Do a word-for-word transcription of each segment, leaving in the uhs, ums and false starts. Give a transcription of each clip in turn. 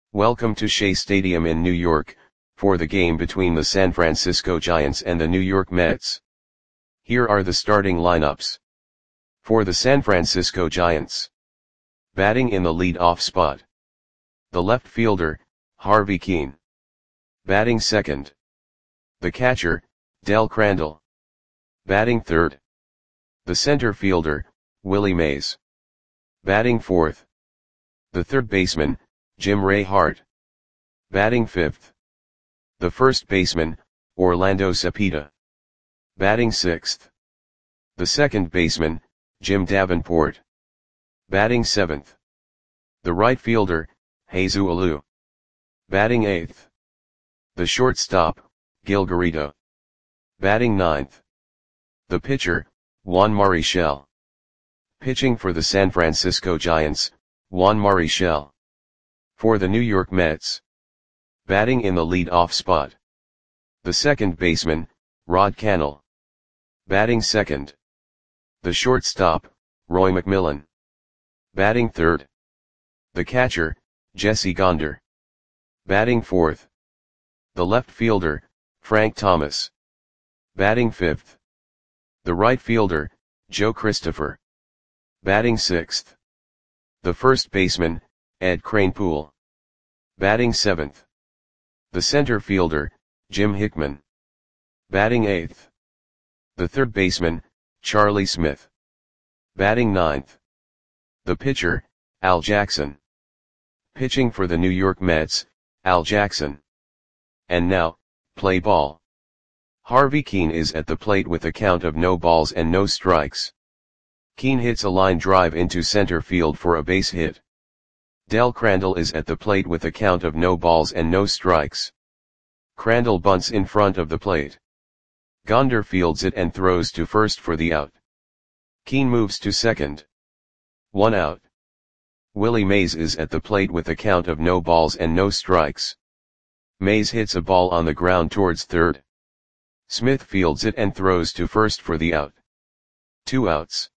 Welcome to Shea Stadium in New York, for the game between the San Francisco Giants and the New York Mets. Here are the starting lineups. For the San Francisco Giants. Batting in the lead-off spot. The left fielder, Harvey Kuenn. Batting second. The catcher, Del Crandall. Batting third. The center fielder, Willie Mays. Batting fourth. The third baseman, Jim Ray Hart. Batting fifth. The first baseman, Orlando Cepeda. Batting sixth. The second baseman, Jim Davenport. Batting seventh. The right fielder, Jesus Alou. Batting eighth. The shortstop, Gil Garrido. Batting ninth. The pitcher, Juan Marichal. Pitching for the San Francisco Giants, Juan Marichal. For the New York Mets. Batting in the lead-off spot. The second baseman, Rod Cannell. Batting second. The shortstop, Roy McMillan. Batting third. The catcher, Jesse Gonder. Batting fourth. The left fielder, Frank Thomas. Batting fifth. The right fielder, Joe Christopher. Batting sixth. The first baseman, Ed Kranepool. Batting seventh. The center fielder, Jim Hickman. Batting eighth. The third baseman, Charlie Smith. Batting ninth. The pitcher, Al Jackson. Pitching for the New York Mets, Al Jackson. And now, play ball. Harvey Kuenn is at the plate with a count of no balls and no strikes. Kuenn hits a line drive into center field for a base hit. Del Crandall is at the plate with a count of no balls and no strikes. Crandall bunts in front of the plate. Gonder fields it and throws to first for the out. Kuenn moves to second. One out. Willie Mays is at the plate with a count of no balls and no strikes. Mays hits a ball on the ground towards third. Smith fields it and throws to first for the out. Two outs.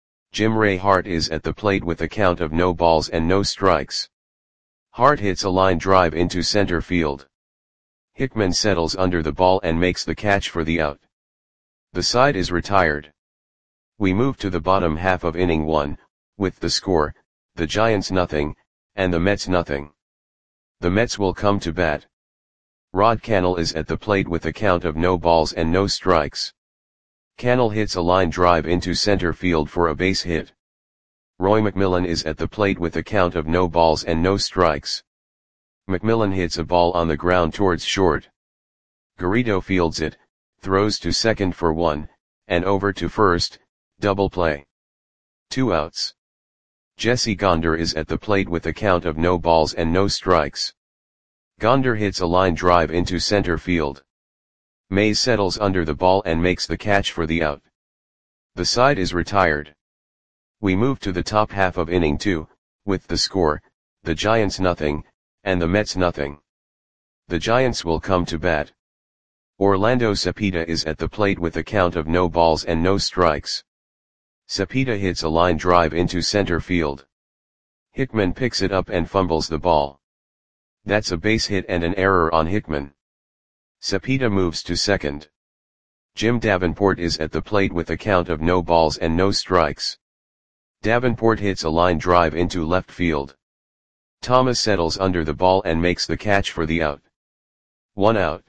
Jim Ray Hart is at the plate with a count of no balls and no strikes. Hart hits a line drive into center field. Hickman settles under the ball and makes the catch for the out. The side is retired. We move to the bottom half of inning one, with the score, the Giants nothing, and the Mets nothing. The Mets will come to bat. Rod Cannell is at the plate with a count of no balls and no strikes. Cannell hits a line drive into center field for a base hit. Roy McMillan is at the plate with a count of no balls and no strikes. McMillan hits a ball on the ground towards short. Garrido fields it, throws to second for one, and over to first, double play. Two outs. Jesse Gonder is at the plate with a count of no balls and no strikes. Gonder hits a line drive into center field. Mays settles under the ball and makes the catch for the out. The side is retired. We move to the top half of inning two, with the score, the Giants nothing, and the Mets nothing. The Giants will come to bat. Orlando Cepeda is at the plate with a count of no balls and no strikes. Cepeda hits a line drive into center field. Hickman picks it up and fumbles the ball. That's a base hit and an error on Hickman. Cepeda moves to second. Jim Davenport is at the plate with a count of no balls and no strikes. Davenport hits a line drive into left field. Thomas settles under the ball and makes the catch for the out. One out.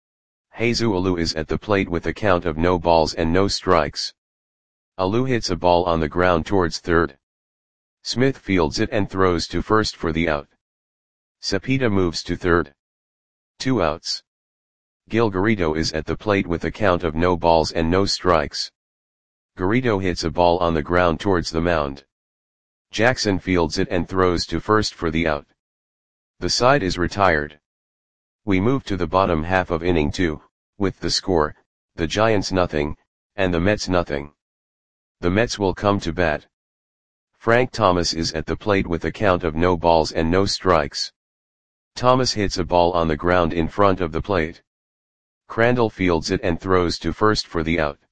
Jesus Alou is at the plate with a count of no balls and no strikes. Alou hits a ball on the ground towards third. Smith fields it and throws to first for the out. Cepeda moves to third. Two outs. Gil Garrido is at the plate with a count of no balls and no strikes. Garrido hits a ball on the ground towards the mound. Jackson fields it and throws to first for the out. The side is retired. We move to the bottom half of inning two, with the score, the Giants nothing, and the Mets nothing. The Mets will come to bat. Frank Thomas is at the plate with a count of no balls and no strikes. Thomas hits a ball on the ground in front of the plate. Crandall fields it and throws to first for the out.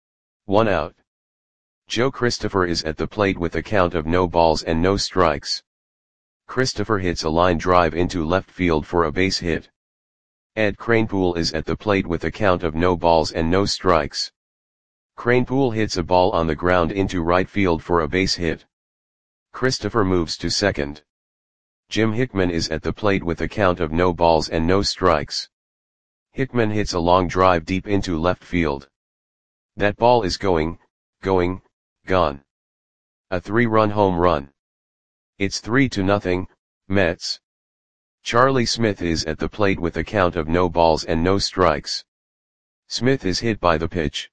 One out. Joe Christopher is at the plate with a count of no balls and no strikes. Christopher hits a line drive into left field for a base hit. Ed Kranepool is at the plate with a count of no balls and no strikes. Kranepool hits a ball on the ground into right field for a base hit. Christopher moves to second. Jim Hickman is at the plate with a count of no balls and no strikes. Hickman hits a long drive deep into left field. That ball is going, going, gone. A three-run home run. It's three to nothing, Mets. Charlie Smith is at the plate with a count of no balls and no strikes. Smith is hit by the pitch.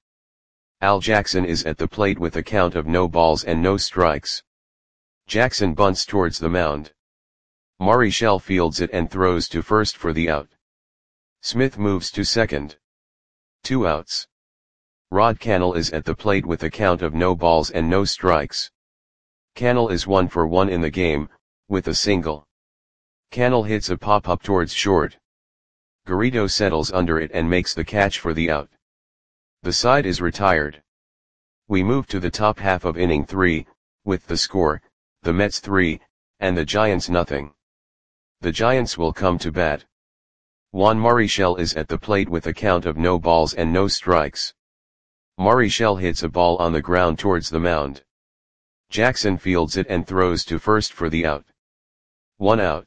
Al Jackson is at the plate with a count of no balls and no strikes. Jackson bunts towards the mound. Maury Shell fields it and throws to first for the out. Smith moves to second. Two outs. Rod Cannell is at the plate with a count of no balls and no strikes. Cannell is one for one in the game, with a single. Cannell hits a pop-up towards short. Garrido settles under it and makes the catch for the out. The side is retired. We move to the top half of inning three, with the score, the Mets three, and the Giants nothing. The Giants will come to bat. Juan Marichal is at the plate with a count of no balls and no strikes. Marichal hits a ball on the ground towards the mound. Jackson fields it and throws to first for the out. One out.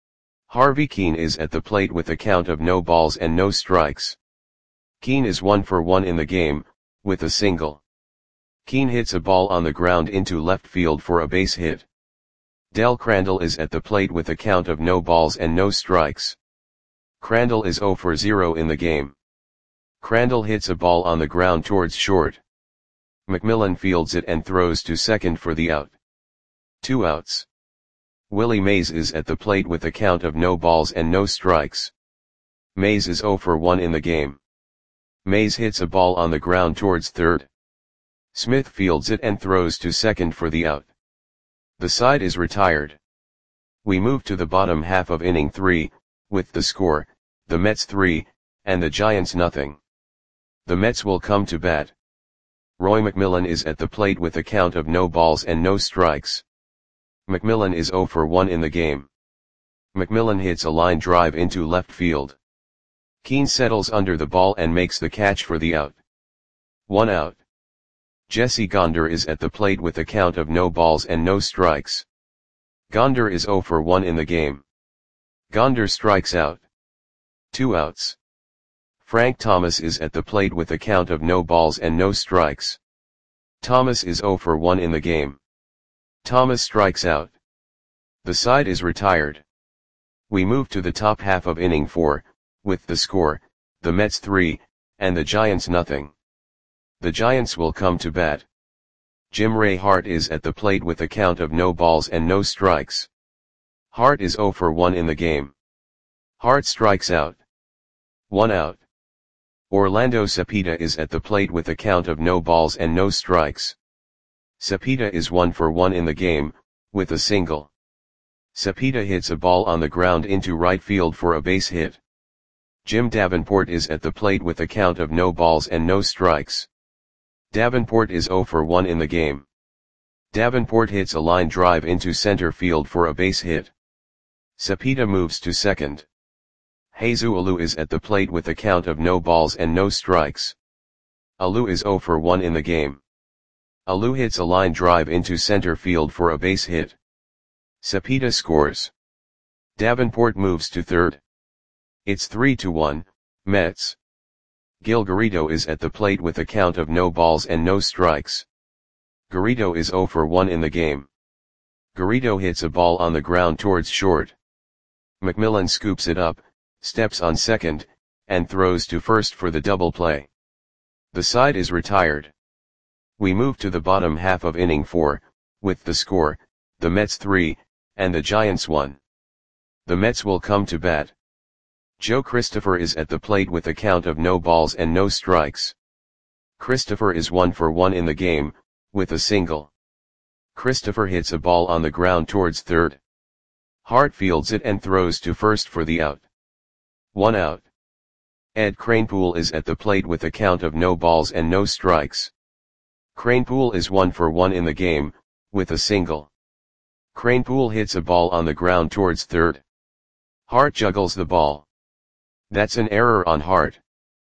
Harvey Keene is at the plate with a count of no balls and no strikes. Keene is one for one in the game, with a single. Keene hits a ball on the ground into left field for a base hit. Del Crandall is at the plate with a count of no balls and no strikes. Crandall is zero for zero in the game. Crandall hits a ball on the ground towards short. McMillan fields it and throws to second for the out. Two outs. Willie Mays is at the plate with a count of no balls and no strikes. Mays is zero for one in the game. Mays hits a ball on the ground towards third. Smith fields it and throws to second for the out. The side is retired. We move to the bottom half of inning three, with the score, the Mets three, and the Giants nothing. The Mets will come to bat. Roy McMillan is at the plate with a count of no balls and no strikes. McMillan is zero for one in the game. McMillan hits a line drive into left field. Keene settles under the ball and makes the catch for the out. One out. Jesse Gonder is at the plate with a count of no balls and no strikes. Gonder is zero for one in the game. Gonder strikes out. Two outs. Frank Thomas is at the plate with a count of no balls and no strikes. Thomas is zero for one in the game. Thomas strikes out. The side is retired. We move to the top half of inning four, with the score, the Mets three, and the Giants nothing. The Giants will come to bat. Jim Ray Hart is at the plate with a count of no balls and no strikes. Hart is zero for one in the game. Hart strikes out. One out. Orlando Cepeda is at the plate with a count of no balls and no strikes. Cepeda is one for one in the game, with a single. Cepeda hits a ball on the ground into right field for a base hit. Jim Davenport is at the plate with a count of no balls and no strikes. Davenport is zero for one in the game. Davenport hits a line drive into center field for a base hit. Cepeda moves to second. Jesus Alou is at the plate with a count of no balls and no strikes. Alou is zero for one in the game. Alou hits a line drive into center field for a base hit. Cepeda scores. Davenport moves to third. It's three to one, Mets. Gil Garrido is at the plate with a count of no balls and no strikes. Garrido is zero for one in the game. Garrido hits a ball on the ground towards short. McMillan scoops it up, steps on second, and throws to first for the double play. The side is retired. We move to the bottom half of inning four, with the score, the Mets three, and the Giants one. The Mets will come to bat. Joe Christopher is at the plate with a count of no balls and no strikes. Christopher is one for one in the game, with a single. Christopher hits a ball on the ground towards third. Hart fields it and throws to first for the out. One out. Ed Kranepool is at the plate with a count of no balls and no strikes. Kranepool is one for one in the game, with a single. Kranepool hits a ball on the ground towards third. Hart juggles the ball. That's an error on Hart.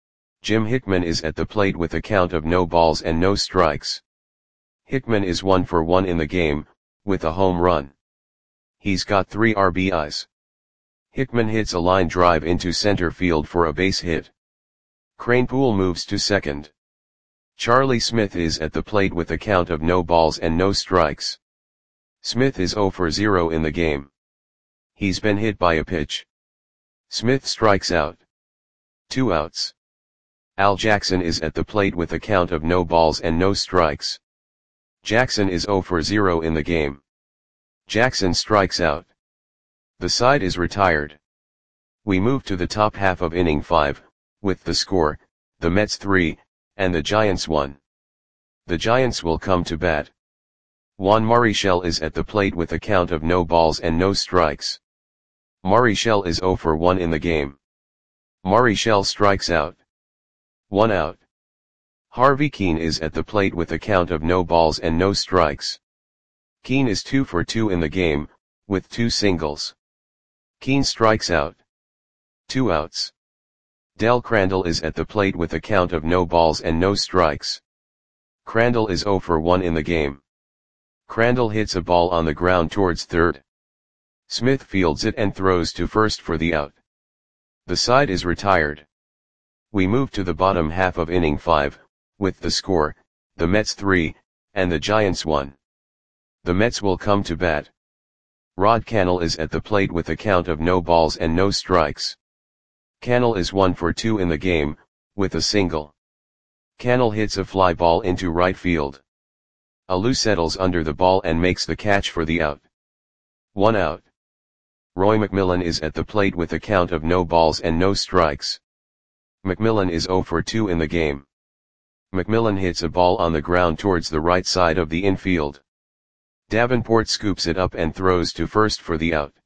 Jim Hickman is at the plate with a count of no balls and no strikes. Hickman is one for one in the game, with a home run. He's got three R B Is. Hickman hits a line drive into center field for a base hit. Kranepool moves to second. Charlie Smith is at the plate with a count of no balls and no strikes. Smith is zero for zero in the game. He's been hit by a pitch. Smith strikes out. Two outs. Al Jackson is at the plate with a count of no balls and no strikes. Jackson is zero for zero in the game. Jackson strikes out. The side is retired. We move to the top half of inning five, with the score, the Mets three, and the Giants one. The Giants will come to bat. Juan Marichal is at the plate with a count of no balls and no strikes. Marichal is zero for one in the game. Marichal strikes out. One out. Harvey Keene is at the plate with a count of no balls and no strikes. Keene is two for two in the game, with two singles. Keene strikes out. Two outs. Del Crandall is at the plate with a count of no balls and no strikes. Crandall is zero for one in the game. Crandall hits a ball on the ground towards third. Smith fields it and throws to first for the out. The side is retired. We move to the bottom half of inning five, with the score, the Mets three, and the Giants one. The Mets will come to bat. Rod Cannell is at the plate with a count of no balls and no strikes. Cannell is one for two in the game, with a single. Cannell hits a fly ball into right field. Alou settles under the ball and makes the catch for the out. One out. Roy McMillan is at the plate with a count of no balls and no strikes. McMillan is zero for two in the game. McMillan hits a ball on the ground towards the right side of the infield. Davenport scoops it up and throws to first for the out.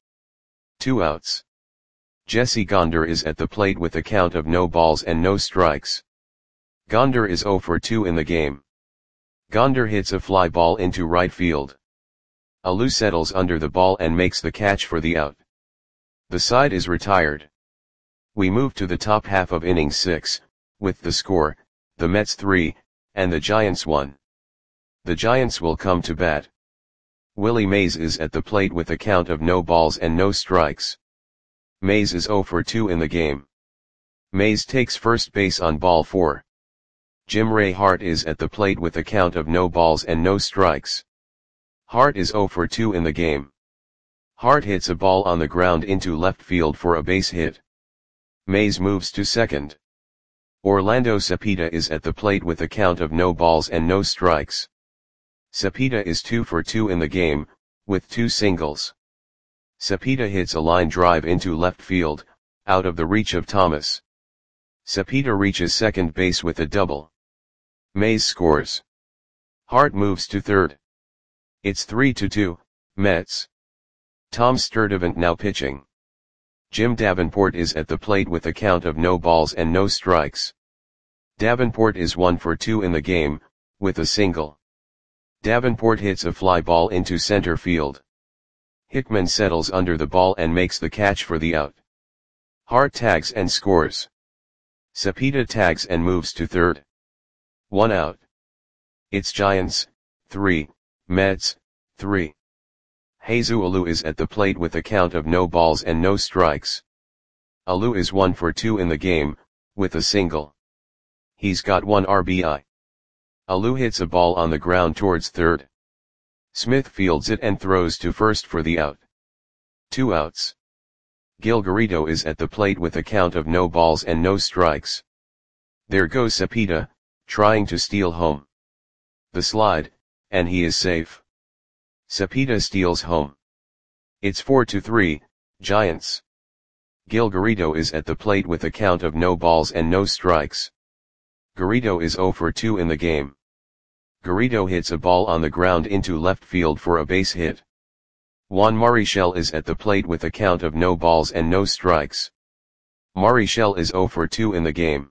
Two outs. Jesse Gonder is at the plate with a count of no balls and no strikes. Gonder is zero for two in the game. Gonder hits a fly ball into right field. Alou settles under the ball and makes the catch for the out. The side is retired. We move to the top half of inning six, with the score, the Mets three, and the Giants one. The Giants will come to bat. Willie Mays is at the plate with a count of no balls and no strikes. Mays is zero for two in the game. Mays takes first base on ball four. Jim Ray Hart is at the plate with a count of no balls and no strikes. Hart is zero for two in the game. Hart hits a ball on the ground into left field for a base hit. Mays moves to second. Orlando Cepeda is at the plate with a count of no balls and no strikes. Cepeda is two for two in the game, with two singles. Cepeda hits a line drive into left field, out of the reach of Thomas. Cepeda reaches second base with a double. Mays scores. Hart moves to third. It's three to two, Mets. Tom Sturdivant now pitching. Jim Davenport is at the plate with a count of no balls and no strikes. Davenport is one for two in the game, with a single. Davenport hits a fly ball into center field. Hickman settles under the ball and makes the catch for the out. Hart tags and scores. Cepeda tags and moves to third. One out. It's Giants, three, Mets, three. Jesus Alou is at the plate with a count of no balls and no strikes. Alou is one for two in the game, with a single. He's got one R B I. Alou hits a ball on the ground towards third. Smith fields it and throws to first for the out. Two outs. Gil Garrido is at the plate with a count of no balls and no strikes. There goes Cepeda, trying to steal home. The slide, and he is safe. Cepeda steals home. It's four to three, Giants. Gil Garrido is at the plate with a count of no balls and no strikes. Garrido is zero for two in the game. Garrido hits a ball on the ground into left field for a base hit. Juan Marichal is at the plate with a count of no balls and no strikes. Marichal is zero for two in the game.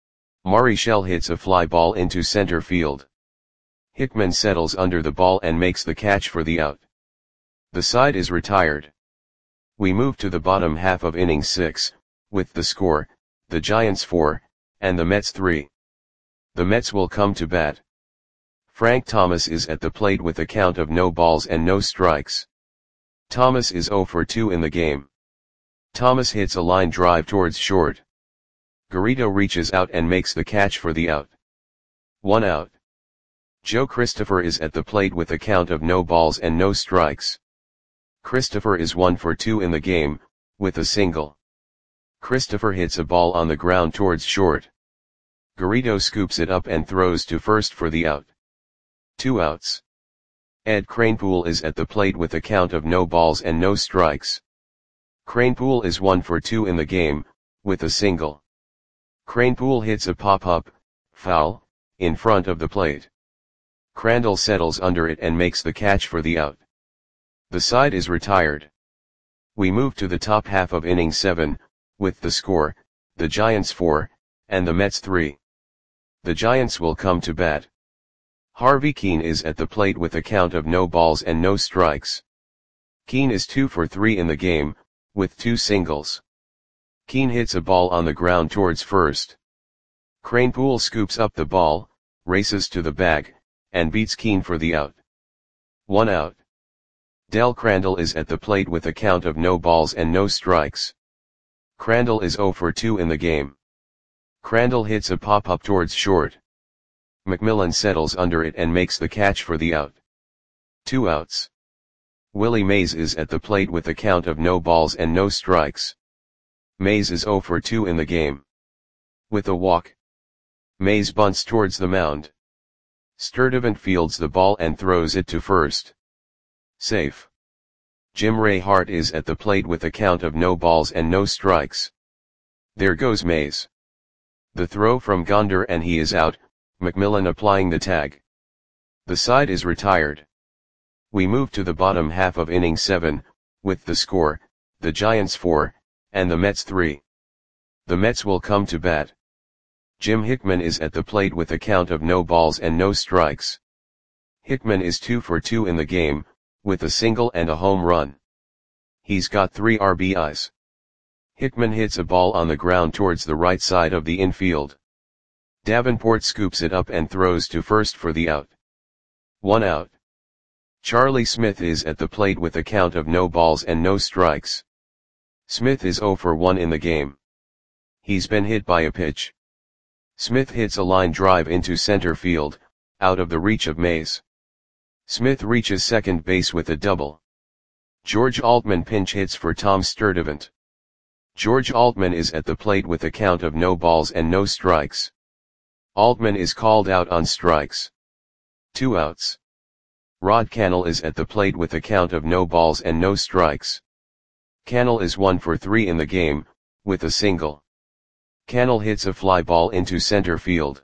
Marichal hits a fly ball into center field. Hickman settles under the ball and makes the catch for the out. The side is retired. We move to the bottom half of inning six, with the score, the Giants four, and the Mets three. The Mets will come to bat. Frank Thomas is at the plate with a count of no balls and no strikes. Thomas is oh for two in the game. Thomas hits a line drive towards short. Garrido reaches out and makes the catch for the out. One out. Joe Christopher is at the plate with a count of no balls and no strikes. Christopher is one for two in the game, with a single. Christopher hits a ball on the ground towards short. Garrido scoops it up and throws to first for the out. Two outs. Ed Kranepool is at the plate with a count of no balls and no strikes. Kranepool is one for two in the game, with a single. Kranepool hits a pop-up, foul, in front of the plate. Crandall settles under it and makes the catch for the out. The side is retired. We move to the top half of inning seven, with the score, the Giants four, and the Mets three. The Giants will come to bat. Harvey Keene is at the plate with a count of no balls and no strikes. Keene is two for three in the game, with two singles. Keene hits a ball on the ground towards first. Kranepool scoops up the ball, races to the bag, and beats Keene for the out. One out. Del Crandall is at the plate with a count of no balls and no strikes. Crandall is oh for two in the game. Crandall hits a pop-up towards short. McMillan settles under it and makes the catch for the out. Two outs. Willie Mays is at the plate with a count of no balls and no strikes. Mays is oh for two in the game. With a walk. Mays bunts towards the mound. Sturdivant fields the ball and throws it to first. Safe. Jim Ray Hart is at the plate with a count of no balls and no strikes. There goes Mays. The throw from Gonder and he is out, McMillan applying the tag. The side is retired. We move to the bottom half of inning seven, with the score, the Giants four, and the Mets three. The Mets will come to bat. Jim Hickman is at the plate with a count of no balls and no strikes. Hickman is two for two in the game, with a single and a home run. He's got three R B Is. Hickman hits a ball on the ground towards the right side of the infield. Davenport scoops it up and throws to first for the out. One out. Charlie Smith is at the plate with a count of no balls and no strikes. Smith is oh for one in the game. He's been hit by a pitch. Smith hits a line drive into center field, out of the reach of Mays. Smith reaches second base with a double. George Altman pinch hits for Tom Sturdivant. George Altman is at the plate with a count of no balls and no strikes. Altman is called out on strikes. Two outs. Rod Cannell is at the plate with a count of no balls and no strikes. Cannell is one for three in the game, with a single. Cannell hits a fly ball into center field.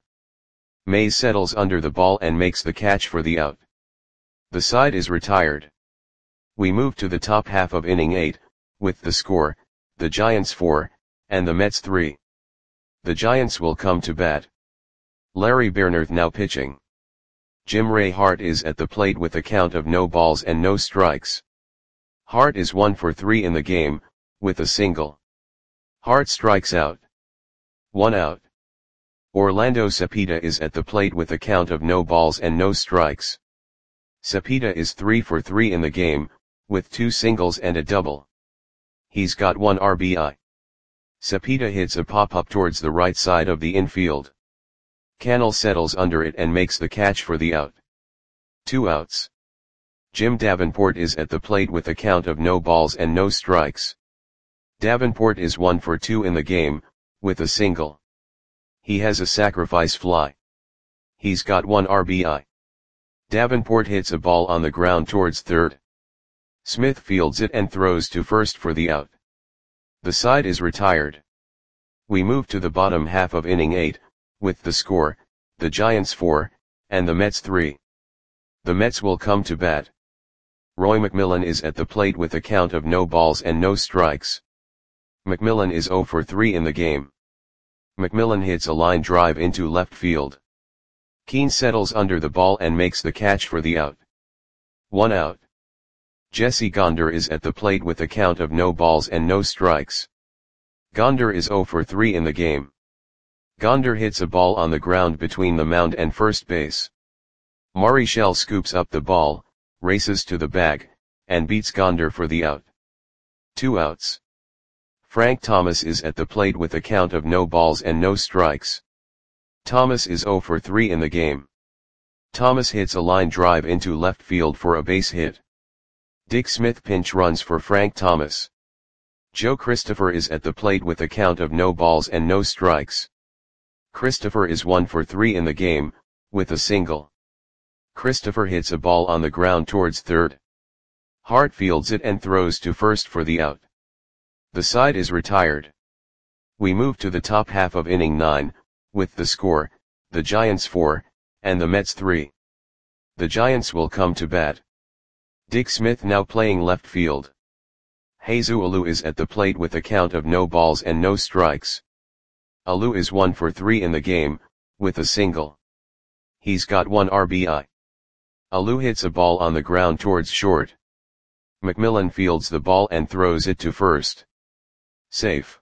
Mays settles under the ball and makes the catch for the out. The side is retired. We move to the top half of inning eight, with the score, the Giants four, and the Mets three. The Giants will come to bat. Larry Bernerth now pitching. Jim Ray Hart is at the plate with a count of no balls and no strikes. Hart is one for three in the game, with a single. Hart strikes out. One out. Orlando Cepeda is at the plate with a count of no balls and no strikes. Cepeda is three for three in the game, with two singles and a double. He's got one R B I. Cepeda hits a pop-up towards the right side of the infield. Cannell settles under it and makes the catch for the out. Two outs. Jim Davenport is at the plate with a count of no balls and no strikes. Davenport is one for two in the game, with a single. He has a sacrifice fly. He's got one R B I. Davenport hits a ball on the ground towards third. Smith fields it and throws to first for the out. The side is retired. We move to the bottom half of inning eight, with the score, the Giants four, and the Mets three. The Mets will come to bat. Roy McMillan is at the plate with a count of no balls and no strikes. McMillan is oh for three in the game. McMillan hits a line drive into left field. Keene settles under the ball and makes the catch for the out. One out. Jesse Gonder is at the plate with a count of no balls and no strikes. Gonder is zero for three in the game. Gonder hits a ball on the ground between the mound and first base. Marichal scoops up the ball, races to the bag, and beats Gonder for the out. Two outs. Frank Thomas is at the plate with a count of no balls and no strikes. Thomas is zero for three in the game. Thomas hits a line drive into left field for a base hit. Dick Smith pinch runs for Frank Thomas. Joe Christopher is at the plate with a count of no balls and no strikes. Christopher is one for three in the game, with a single. Christopher hits a ball on the ground towards third. Hart fields it and throws to first for the out. The side is retired. We move to the top half of inning nine, with the score, the Giants four, and the Mets three. The Giants will come to bat. Dick Smith now playing left field. Jesus Alou is at the plate with a count of no balls and no strikes. Alou is one for three in the game, with a single. He's got one R B I. Alou hits a ball on the ground towards short. McMillan fields the ball and throws it to first. Safe.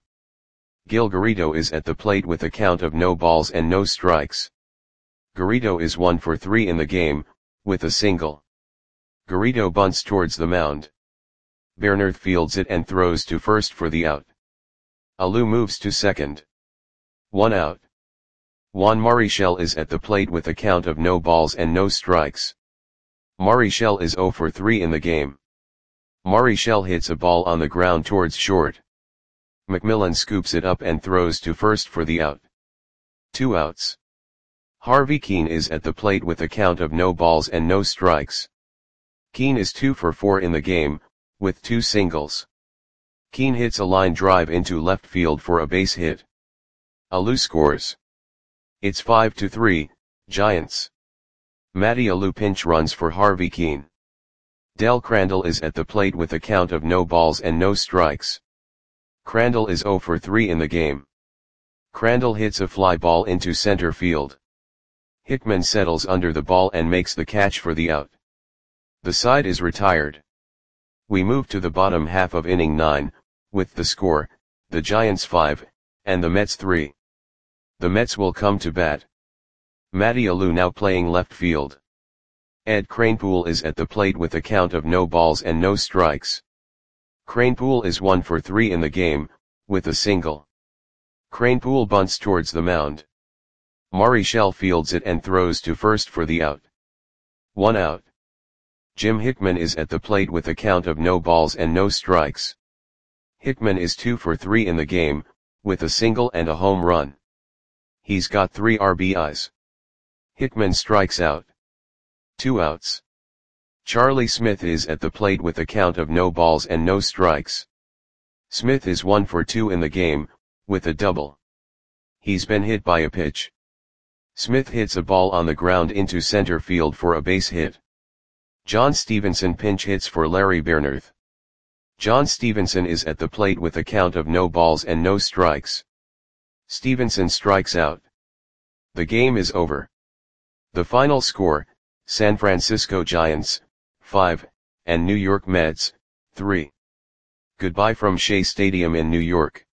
Gil Garrido is at the plate with a count of no balls and no strikes. Garrido is one for three in the game, with a single. Garrido bunts towards the mound. Bernard fields it and throws to first for the out. Alou moves to second. One out. Juan Marichal is at the plate with a count of no balls and no strikes. Marichal is zero for three in the game. Marichal hits a ball on the ground towards short. McMillan scoops it up and throws to first for the out. Two outs. Harvey Keene is at the plate with a count of no balls and no strikes. Keene is two for four in the game, with two singles. Keene hits a line drive into left field for a base hit. Alou scores. It's five to three, Giants. Matty Alou pinch runs for Harvey Keene. Del Crandall is at the plate with a count of no balls and no strikes. Crandall is zero for three in the game. Crandall hits a fly ball into center field. Hickman settles under the ball and makes the catch for the out. The side is retired. We move to the bottom half of inning nine, with the score, the Giants five, and the Mets three. The Mets will come to bat. Matty Alou now playing left field. Ed Kranepool is at the plate with a count of no balls and no strikes. Kranepool is one for three in the game, with a single. Kranepool bunts towards the mound. Marichal fields it and throws to first for the out. One out. Jim Hickman is at the plate with a count of no balls and no strikes. Hickman is two for three in the game, with a single and a home run. He's got three R B Is. Hickman strikes out. Two outs. Charlie Smith is at the plate with a count of no balls and no strikes. Smith is one for two in the game, with a double. He's been hit by a pitch. Smith hits a ball on the ground into center field for a base hit. John Stevenson pinch hits for Larry Bernard. John Stevenson is at the plate with a count of no balls and no strikes. Stevenson strikes out. The game is over. The final score, San Francisco Giants, five, and New York Mets, three. Goodbye from Shea Stadium in New York.